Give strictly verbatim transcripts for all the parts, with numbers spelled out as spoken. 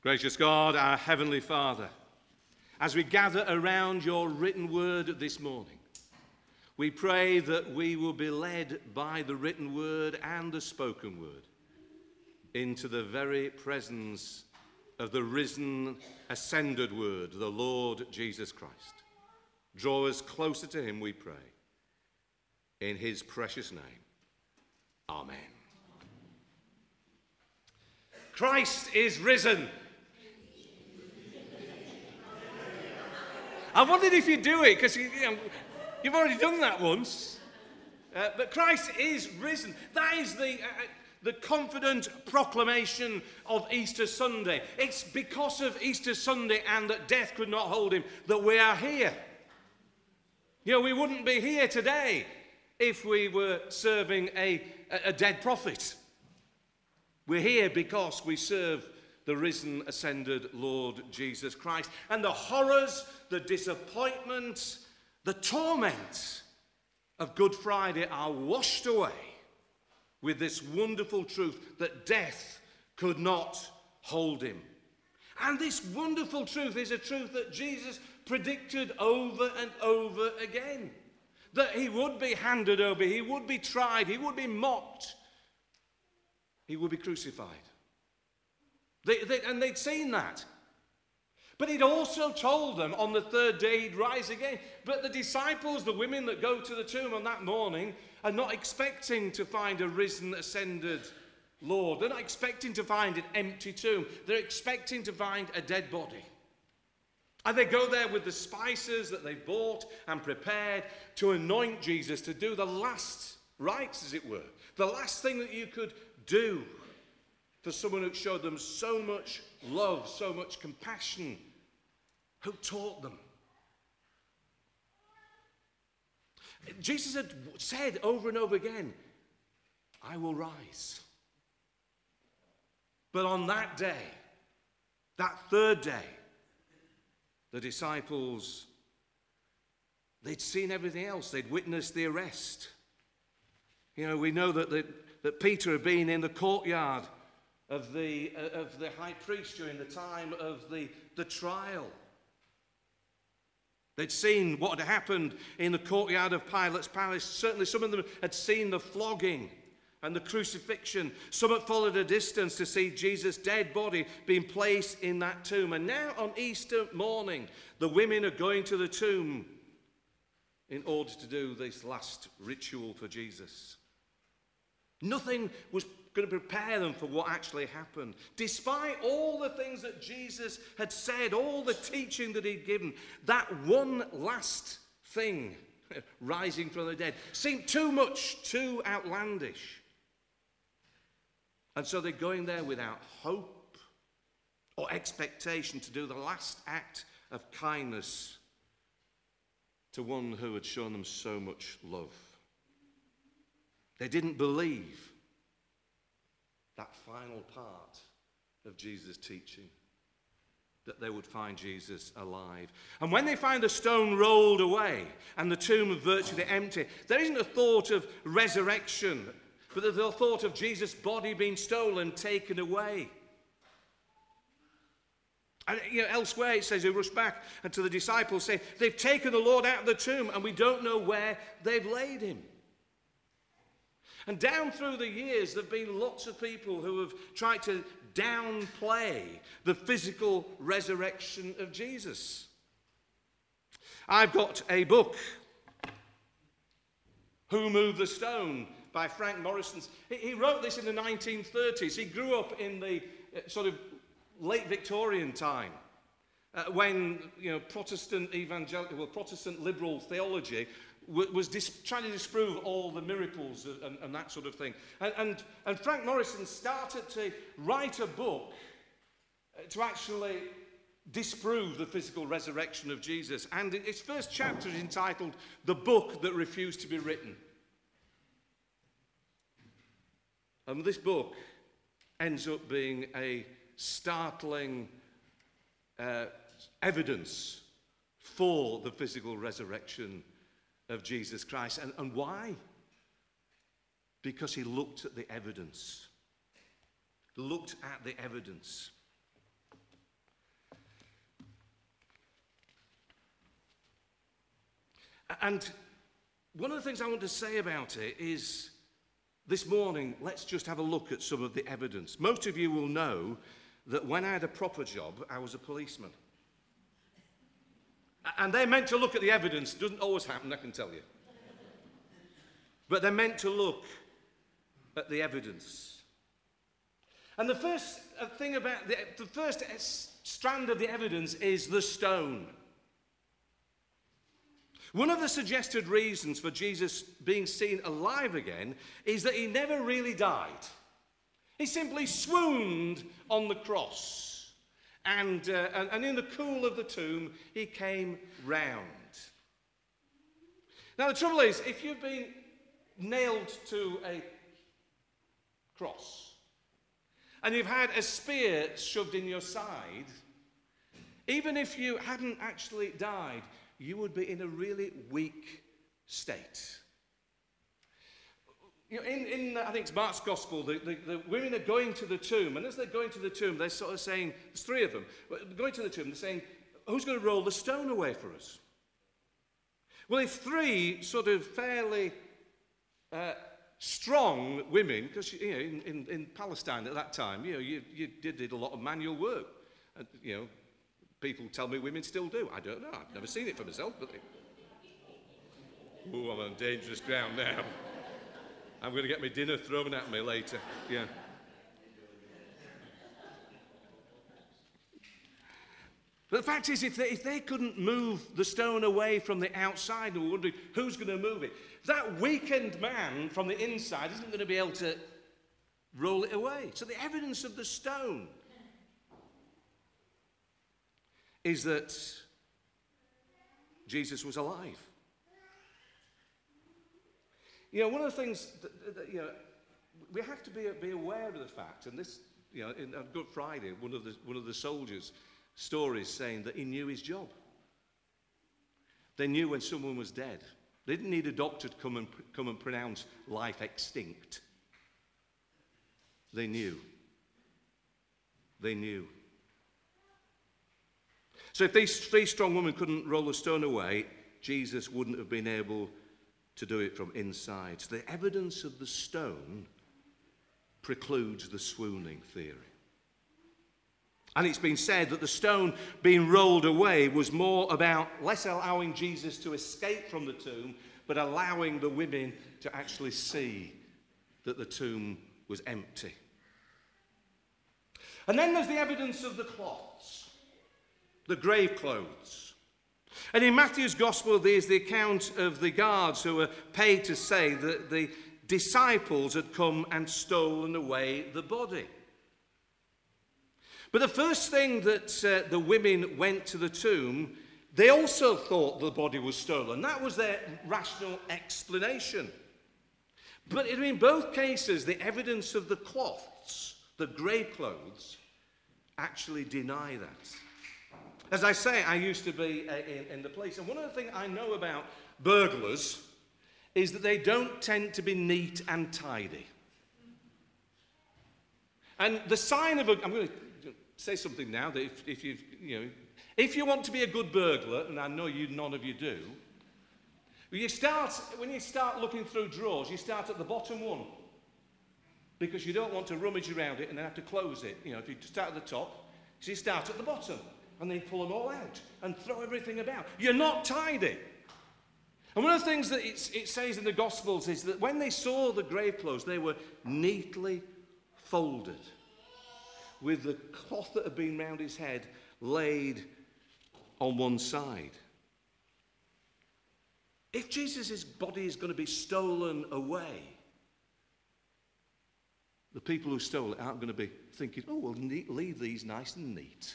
Gracious God, our Heavenly Father, as we gather around your written word this morning, we pray that we will be led by the written word and the spoken word into the very presence of the risen, ascended word, the Lord Jesus Christ. Draw us closer to him, we pray. In his precious name, amen. Christ is risen. I wondered if you'd do it, because you, you know, you've already done that once. Uh, but Christ is risen. That is the, uh, the confident proclamation of Easter Sunday. It's because of Easter Sunday and that death could not hold him that we are here. You know, we wouldn't be here today if we were serving a, a dead prophet. We're here because we serve the risen, ascended Lord Jesus Christ. And the horrors, the disappointment, the torment of Good Friday are washed away with this wonderful truth that death could not hold him. And this wonderful truth is a truth that Jesus predicted over and over again. That he would be handed over, he would be tried, he would be mocked, he would be crucified. They, they, and they'd seen that. But he'd also told them on the third day he'd rise again. But the disciples, the women that go to the tomb on that morning, are not expecting to find a risen, ascended Lord. They're not expecting to find an empty tomb. They're expecting to find a dead body. And they go there with the spices that they bought and prepared to anoint Jesus, to do the last rites, as it were. The last thing that you could do for someone who showed them so much love, so much compassion, who taught them. Jesus had said over and over again, I will rise. But on that day, that third day, the disciples, they'd seen everything else. They'd witnessed the arrest. You know, we know that, the, that Peter had been in the courtyard of the, uh, of the high priest during the time of the, the trial. They'd seen what had happened in the courtyard of Pilate's palace. Certainly some of them had seen the flogging and the crucifixion. Some had followed a distance to see Jesus' dead body being placed in that tomb. And now on Easter morning, the women are going to the tomb in order to do this last ritual for Jesus. Nothing was going to prepare them for what actually happened. Despite all the things that Jesus had said, all the teaching that he'd given, that one last thing, rising from the dead, seemed too much, too outlandish. And so they're going there without hope or expectation to do the last act of kindness to one who had shown them so much love. They didn't believe that final part of Jesus' teaching, that they would find Jesus alive. And when they find the stone rolled away and the tomb virtually empty, there isn't a thought of resurrection, but there's a thought of Jesus' body being stolen, taken away. And you know, elsewhere it says, they rush back and to the disciples say, they've taken the Lord out of the tomb and we don't know where they've laid him. And down through the years, there have been lots of people who have tried to downplay the physical resurrection of Jesus. I've got a book, Who Moved the Stone, by Frank Morrison. He wrote this in the nineteen thirties. He grew up in the sort of late Victorian time, uh, when you know Protestant evangelical, well, Protestant liberal theology was dis- trying to disprove all the miracles and, and that sort of thing. And, and, and Frank Morrison started to write a book to actually disprove the physical resurrection of Jesus. And its first chapter is entitled The Book That Refused to Be Written. And this book ends up being a startling uh, evidence for the physical resurrection of Jesus Christ. And, and why? Because he looked at the evidence. Looked at the evidence. And one of the things I want to say about it is, this morning, let's just have a look at some of the evidence. Most of you will know that when I had a proper job, I was a policeman. And they're meant to look at the evidence. It doesn't always happen, I can tell you. But they're meant to look at the evidence. And the first thing about the, the first strand of the evidence is the stone. One of the suggested reasons for Jesus being seen alive again is that he never really died. He simply swooned on the cross. And, uh, and, and in the cool of the tomb, he came round. Now, the trouble is, if you've been nailed to a cross and you've had a spear shoved in your side, even if you hadn't actually died, you would be in a really weak state. You know, in, in I think it's Mark's Gospel, the, the, the women are going to the tomb, and as they're going to the tomb, they're sort of saying, there's three of them, going to the tomb, they're saying, who's going to roll the stone away for us? Well, if three sort of fairly uh, strong women, because you know, in, in, in Palestine at that time, you know, you, you did, did a lot of manual work, and, you know, people tell me women still do. I don't know. I've never seen it for myself. But they... Oh, I'm on dangerous ground now. I'm going to get my dinner thrown at me later. Yeah. But the fact is, if they, if they couldn't move the stone away from the outside and were wondering who's going to move it, that weakened man from the inside isn't going to be able to roll it away. So the evidence of the stone is that Jesus was alive. You know, one of the things that, that, you know, we have to be, be aware of the fact, and this, you know, in, on Good Friday, one of the one of the soldiers' stories saying that he knew his job. They knew when someone was dead. They didn't need a doctor to come and come and pronounce life extinct. They knew. They knew. So if these three strong women couldn't roll the stone away, Jesus wouldn't have been able to do it from inside. So the evidence of the stone precludes the swooning theory. And it's been said that the stone being rolled away was more about less allowing Jesus to escape from the tomb, but allowing the women to actually see that the tomb was empty. And then there's the evidence of the cloths. The grave clothes. And in Matthew's Gospel, there's the account of the guards who were paid to say that the disciples had come and stolen away the body. But the first thing that uh, the women went to the tomb, they also thought the body was stolen. That was their rational explanation. But in both cases, the evidence of the cloths, the grave clothes, actually deny that. As I say, I used to be uh, in, in the police, and one of the things I know about burglars is that they don't tend to be neat and tidy. And the sign of a... I'm going to say something now that if, if you you know, if you want to be a good burglar, and I know you, none of you do, you start, when you start looking through drawers, you start at the bottom one, because you don't want to rummage around it and then have to close it. You know, if you start at the top, so you start at the bottom. And then pull them all out and throw everything about. You're not tidy. And one of the things that it's, it says in the Gospels is that when they saw the grave clothes, they were neatly folded, with the cloth that had been round his head laid on one side. If Jesus' body is going to be stolen away, the people who stole it aren't going to be thinking, oh, we'll leave these nice and neat.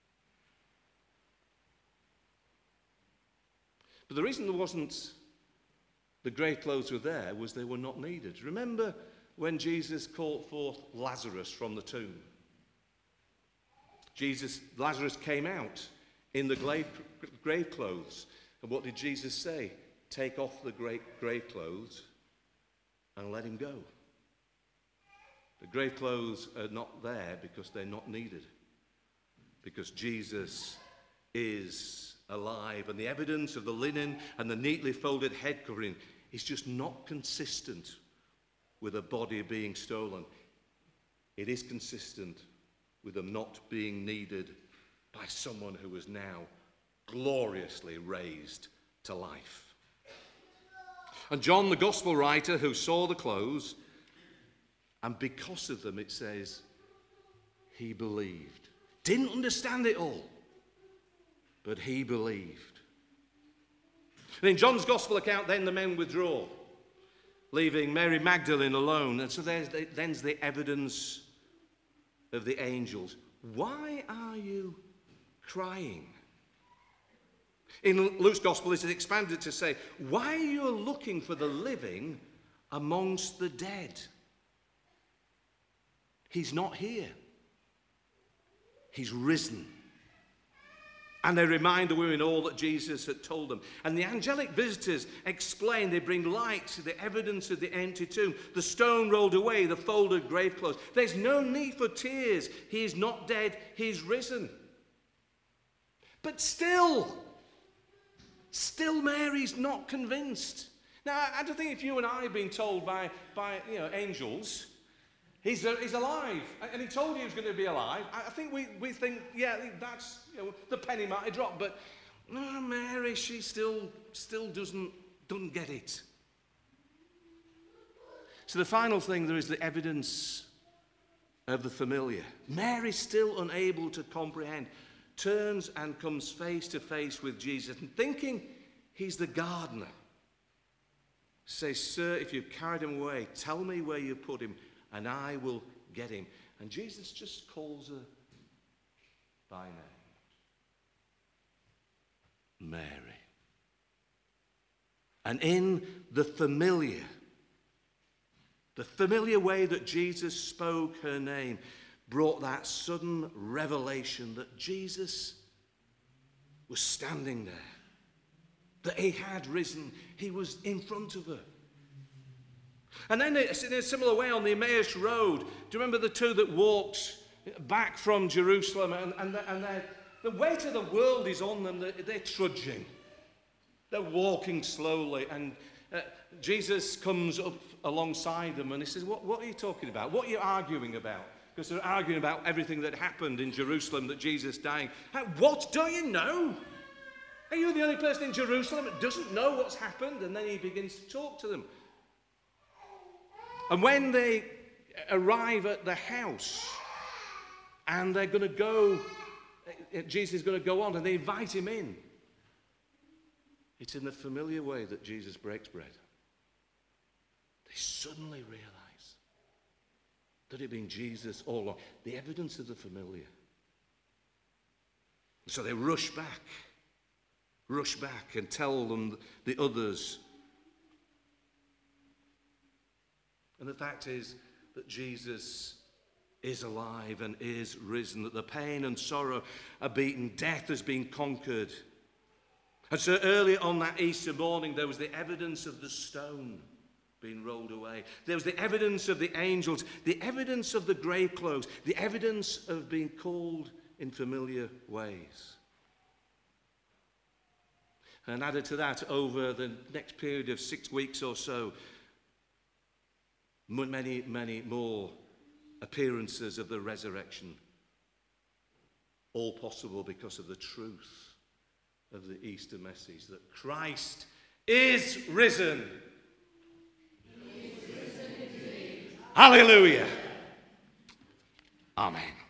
But the reason there wasn't, the grave clothes were there, was they were not needed. Remember when Jesus called forth Lazarus from the tomb? Jesus, Lazarus came out in the grave, grave clothes. And what did Jesus say? Take off the grave, grave clothes and let him go. The grave clothes are not there because they're not needed. Because Jesus is alive, and the evidence of the linen and the neatly folded head covering is just not consistent with a body being stolen. It is consistent with them not being needed by someone who is now gloriously raised to life. And John, the gospel writer, who saw the clothes, and because of them, it says, he believed. Didn't understand it all, but he believed. And in John's gospel account, then the men withdraw, leaving Mary Magdalene alone. And so there's the, then's the evidence of the angels. Why are you crying? In Luke's gospel, it is expanded to say, why are you looking for the living amongst the dead? He's not here. He's risen. And they remind the women all that Jesus had told them. And the angelic visitors explain, they bring light to the evidence of the empty tomb, the stone rolled away, the folded grave clothes. There's no need for tears. He is not dead, he's risen. But still, still Mary's not convinced. Now, I don't think if you and I have been told by, by you know, angels, He's, uh, he's alive, and he told you he was going to be alive. I think we, we think, yeah, that's, you know, the penny might have dropped, but no, Mary, she still still doesn't, doesn't get it. So the final thing, there is the evidence of the familiar. Mary, still unable to comprehend, turns and comes face to face with Jesus, and thinking he's the gardener, says, "Sir, if you've carried him away, tell me where you put him, and I will get him." And Jesus just calls her by name. Mary. And in the familiar, the familiar way that Jesus spoke her name, brought that sudden revelation that Jesus was standing there, that he had risen, he was in front of her. And then in a similar way on the Emmaus Road, do you remember the two that walked back from Jerusalem, and, and, and the weight of the world is on them, they're, they're trudging, they're walking slowly, and uh, Jesus comes up alongside them and he says, what, what are you talking about? What are you arguing about? Because they're arguing about everything that happened in Jerusalem, that Jesus dying. What, don't you know? Are you the only person in Jerusalem that doesn't know what's happened? And then he begins to talk to them. And when they arrive at the house and they're going to go, Jesus is going to go on, and they invite him in, it's in the familiar way that Jesus breaks bread. They suddenly realize that it had been Jesus all along. The evidence of the familiar. So they rush back, rush back and tell them, the others. And the fact is that Jesus is alive and is risen, that the pain and sorrow are beaten, death has been conquered. And so early on that Easter morning, there was the evidence of the stone being rolled away. There was the evidence of the angels, the evidence of the grave clothes, the evidence of being called in familiar ways. And added to that, over the next period of six weeks or so, many, many more appearances of the resurrection. All possible because of the truth of the Easter message, that Christ is risen. He is risen indeed. Hallelujah. Amen.